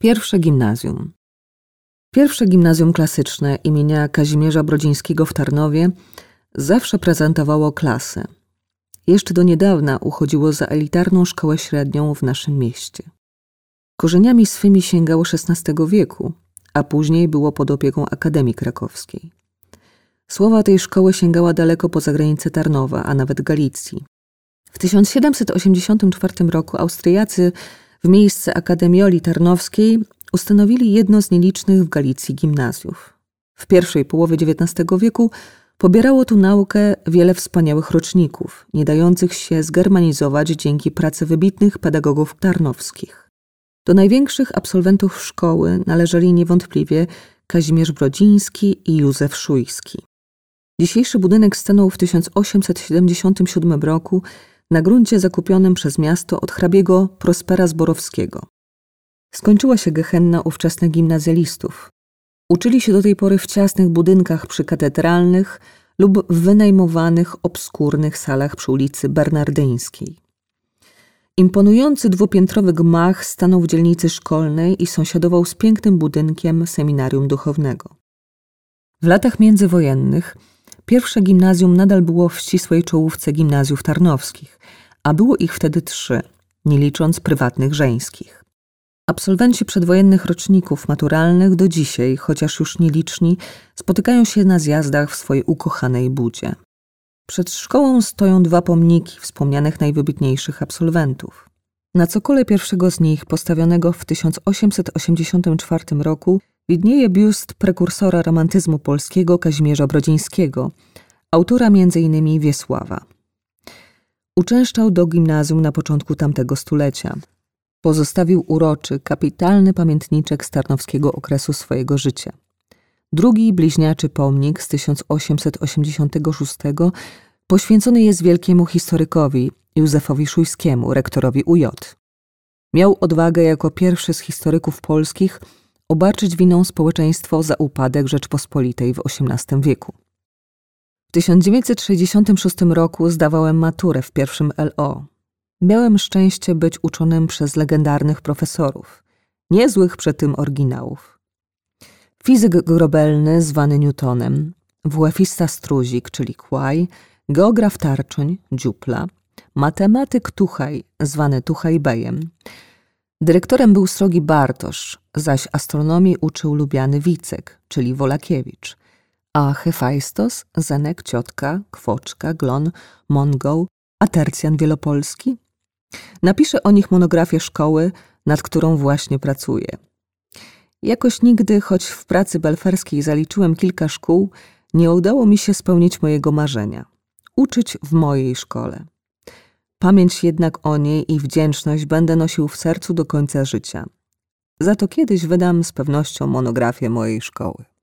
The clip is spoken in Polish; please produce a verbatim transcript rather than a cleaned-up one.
Pierwsze gimnazjum. Pierwsze gimnazjum klasyczne imienia Kazimierza Brodzińskiego w Tarnowie zawsze prezentowało klasę. Jeszcze do niedawna uchodziło za elitarną szkołę średnią w naszym mieście. Korzeniami swymi sięgało szesnastego wieku, a później było pod opieką Akademii Krakowskiej. Sława tej szkoły sięgała daleko poza granice Tarnowa, a nawet Galicji. W tysiąc siedemset osiemdziesiątym czwartym roku Austriacy w miejsce Akademioli Tarnowskiej ustanowili jedno z nielicznych w Galicji gimnazjów. W pierwszej połowie dziewiętnastego wieku pobierało tu naukę wiele wspaniałych roczników, nie dających się zgermanizować dzięki pracy wybitnych pedagogów tarnowskich. Do największych absolwentów szkoły należeli niewątpliwie Kazimierz Brodziński i Józef Szujski. Dzisiejszy budynek stanął w tysiąc osiemset siedemdziesiątym siódmym roku na gruncie zakupionym przez miasto od hrabiego Prospera Zborowskiego. Skończyła się gehenna ówczesnych gimnazjalistów. Uczyli się do tej pory w ciasnych budynkach przykatedralnych lub w wynajmowanych, obskurnych salach przy ulicy Bernardyńskiej. Imponujący dwupiętrowy gmach stanął w dzielnicy szkolnej i sąsiadował z pięknym budynkiem seminarium duchownego. W latach międzywojennych pierwsze gimnazjum nadal było w ścisłej czołówce gimnazjów tarnowskich, a było ich wtedy trzy, nie licząc prywatnych żeńskich. Absolwenci przedwojennych roczników maturalnych do dzisiaj, chociaż już nieliczni, spotykają się na zjazdach w swojej ukochanej budzie. Przed szkołą stoją dwa pomniki wspomnianych najwybitniejszych absolwentów. Na cokole pierwszego z nich, postawionego w tysiąc osiemset osiemdziesiątym czwartym roku, widnieje biust prekursora romantyzmu polskiego Kazimierza Brodzińskiego, autora między innymi Wiesława. Uczęszczał do gimnazjum na początku tamtego stulecia. Pozostawił uroczy, kapitalny pamiętniczek z tarnowskiego okresu swojego życia. Drugi bliźniaczy pomnik z tysiąc osiemset osiemdziesiątego szóstego poświęcony jest wielkiemu historykowi Józefowi Szujskiemu, rektorowi U J. Miał odwagę jako pierwszy z historyków polskich obarczyć winą społeczeństwo za upadek Rzeczpospolitej w osiemnastym wieku. W tysiąc dziewięćset sześćdziesiątym szóstym roku zdawałem maturę w pierwszym L O. Miałem szczęście być uczonym przez legendarnych profesorów, niezłych przy tym oryginałów. Fizyk grobelny zwany Newtonem, wuefista Struzik, czyli Kłaj, geograf Tarczoń, Dziupla, matematyk Tuchaj, zwany Tuchaj-bejem. Dyrektorem był srogi Bartosz, zaś astronomii uczył lubiany Wicek, czyli Wolakiewicz, a Hefajstos, Zenek, Ciotka, Kwoczka, Glon, Mongoł, a Tercjan Wielopolski? Napiszę o nich monografię szkoły, nad którą właśnie pracuję. Jakoś nigdy, choć w pracy belferskiej zaliczyłem kilka szkół, nie udało mi się spełnić mojego marzenia – uczyć w mojej szkole. Pamięć jednak o niej i wdzięczność będę nosił w sercu do końca życia. Za to kiedyś wydam z pewnością monografię mojej szkoły.